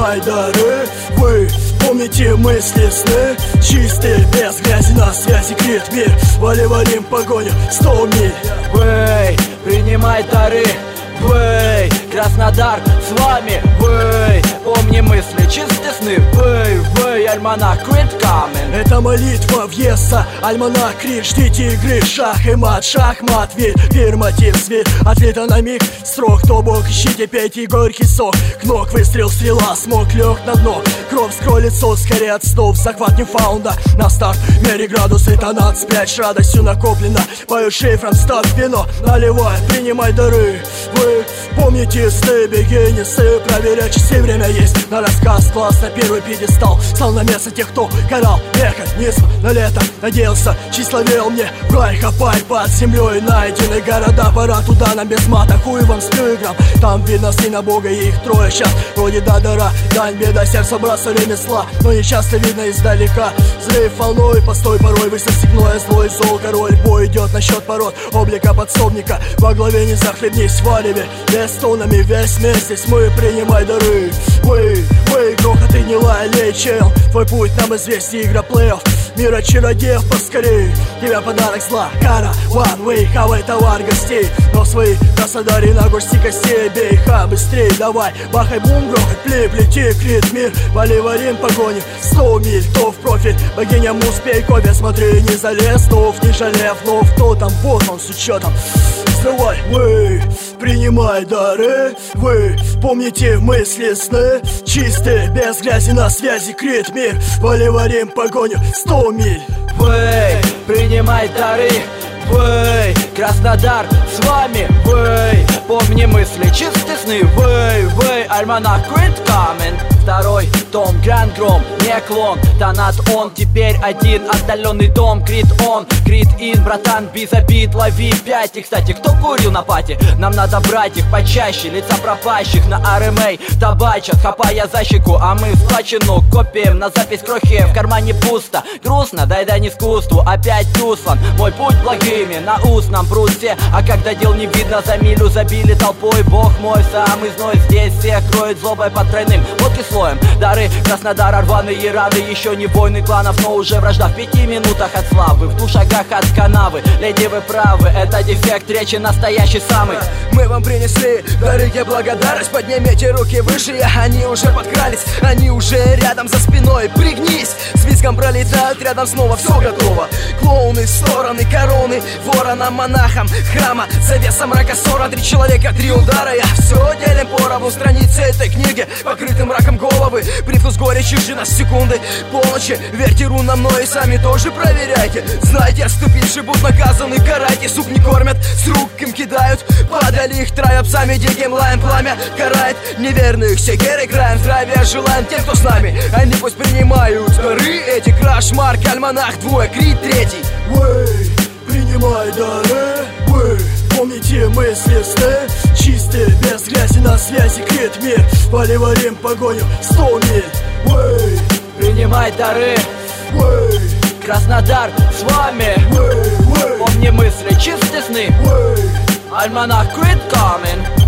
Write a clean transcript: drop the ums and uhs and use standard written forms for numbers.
принимай дары. Вы помните мысли, сны, чистые, без грязи, на связи крит мир. Вали-валим погоню 100 миль. Вы принимай дары. Вы, Краснодар, с вами. Вы, помни мысли, чистые сны. Вы, альманах, quit coming. Это молитва въезда, альманах, крит. Ждите игры, шах и мат, шахмат, вир, мотив, свет. Ответа на миг, строк, то бок, ищите, пейте горький сок. Кнок, выстрел, стрела, смог, лег на дно. Кровь скрой лицо, скорее от снов. Захват Ньюфаунда, на старт, мери градусы, тонат. Спрячь радостью накоплено, пою шейфром, ставь вино. Наливай, принимай дары. Вы помните сны, бегенисы, проверять часы, время есть. На рассказ класс, на первый пьедестал. Стал на место тех, кто карал механизм. На лето надеялся, числа верил мне. Рай, копай под землей, найдены города. Пора туда, нам без мата, хуй вам с тыгром. Там видно сына Бога и их трое. Сейчас вроде да дыра, дань беда, сердце братство ремесла. Но не часто видно издалека. Взрыв волной, постой порой, высох сигное, злой зол король. Бой идет насчет пород, облика подсобника. Во главе не захлебнись в валеве. Без тонами весь вместе, мы принимай дары. Вы, грохот и не лай, лей чел. Твой путь нам известен, игра плей-офф. Мира чародеев поскорей. Тебя подарок зла, кара, one way. Хавай товар гостей, но свои Краснодаре на горсти костей. Бей, ха, быстрей, давай, бахай, бум, грохот, плей, лети, крит, мир. Вали, варим, погоню 100 миль, кто в профиль. Богиня муспей, кофе, смотри, не залез. Тов, не жалев, но кто там, вот он с учетом. Взрывай, вы, принимай дары. Вы помните мысли, сны, чистые, без грязи, на связи крит мир. Вали-варим погоню 100 миль. Вы, принимай дары. Вы, Краснодар, с вами. Вы, помни мысли, чистые сны. Вы, альманах, quit coming. Второй том, Гранд Гром, не клон. Донат он, теперь один, отдаленный дом. Крит он, крит ин, братан, без обид, лови 5. И, кстати, кто курил на пати? Нам надо брать их почаще. Лица пропащих на RMA табачат, хапая за щеку. А мы сплачену копием на запись крохи. В кармане пусто, грустно, дай не искусству. Опять туслан, мой путь благими на устном прусе. А когда дел не видно, за милю забили толпой. Бог мой, самый зной здесь всех кроет злобой под тройным. Вот и слоем дары Краснодара, рваные раны. Еще не войны кланов, но уже вражда. В 5 минутах от славы, в 2 шагах от канавы. Леди, вы правы, это дефект речи настоящий самый. Мы вам принесли дары, где благодарность. Поднимите руки выше, они уже подкрались. Они уже рядом за спиной, пригнись. С визгом пролетают рядом снова, все готово. Клоуны, стороны, короны, воронам, монахам, храма. Завеса мрака, 43 человека, 3 удара. Я все делим поровну, страницы этой книги покрыты мраком головы. Привкус горечи жди нас секунды полночи. Верьте рунам, но и сами тоже проверяйте. Знайте, отступившие будут наказаны, карайте. Суп не кормят, с рук им кидают. Падали их травят псами, диким лаем пламя карает неверных. Секер играем, здравия желаем тем, кто с нами. Они пусть принимают дары эти. Краш, Марк, альманах, двое, крит, третий. Вы, принимай дары. Вы, помните мысли, сны, чистые, без грязи, на связи крит мир. Вали-варим погоню 100 миль. Вы, принимай дары. Вы, Краснодар, с вами. Вы, помни мысли, чистые сны. Вы, альманах, quit coming.